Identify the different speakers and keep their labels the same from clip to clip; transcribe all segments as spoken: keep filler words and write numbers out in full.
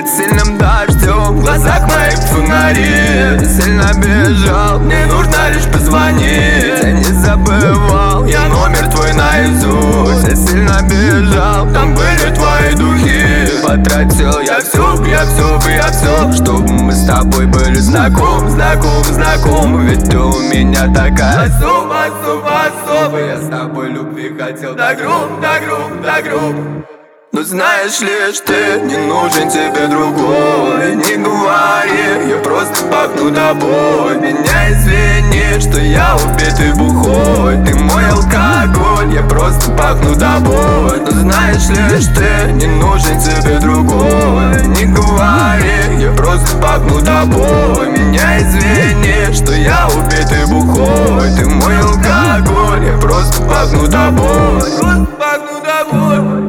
Speaker 1: под сильным дождем, в глазах моих фонари. Ты сильно бежал, мне нужно лишь позвонить. Я не забывал, я номер твой наизусть. Я сильно бежал, там были твои духи. Потратил я все, я все, я все, чтобы мы с тобой были знакомы, знакомы, знакомы. Ведь ты у меня такая особо, особо, особо. Я с тобой любви хотел до груб, до груб, до груб. Но знаешь лишь ты, не нужен тебе другой. Не говори, я просто пахну тобой. Меня извини, что я убитый бухой. Ты мой алкоголь, я просто пахну тобой. Но знаешь лишь ты, не нужен тебе другой. Не говори, я просто пахну тобой. Меня извини, что я убитый бухой. Ты мой алкоголь, я просто пахну тобой. Просто пахну тобой.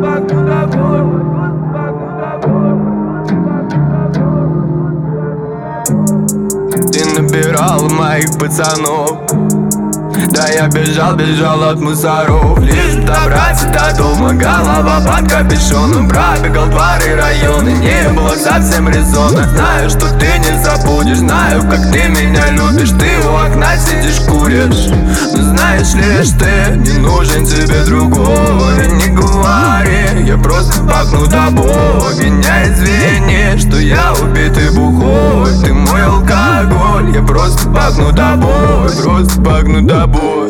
Speaker 1: Ты набирал моих пацанов. Да я бежал, бежал от мусоров. Лишь добраться до дома, голова под капюшоном. Пробегал дворы, районы, не было совсем резона. Знаю, что ты не забудешь, знаю, как ты меня любишь. Ты у окна сидишь, куришь. Но знаешь лишь ты, не нужен тебе другой. Не говори, я просто пахну тобой. Меня извини, что я убитый бухой. Ты мой алкоголь, я просто пахну тобой. Просто пахну тобой.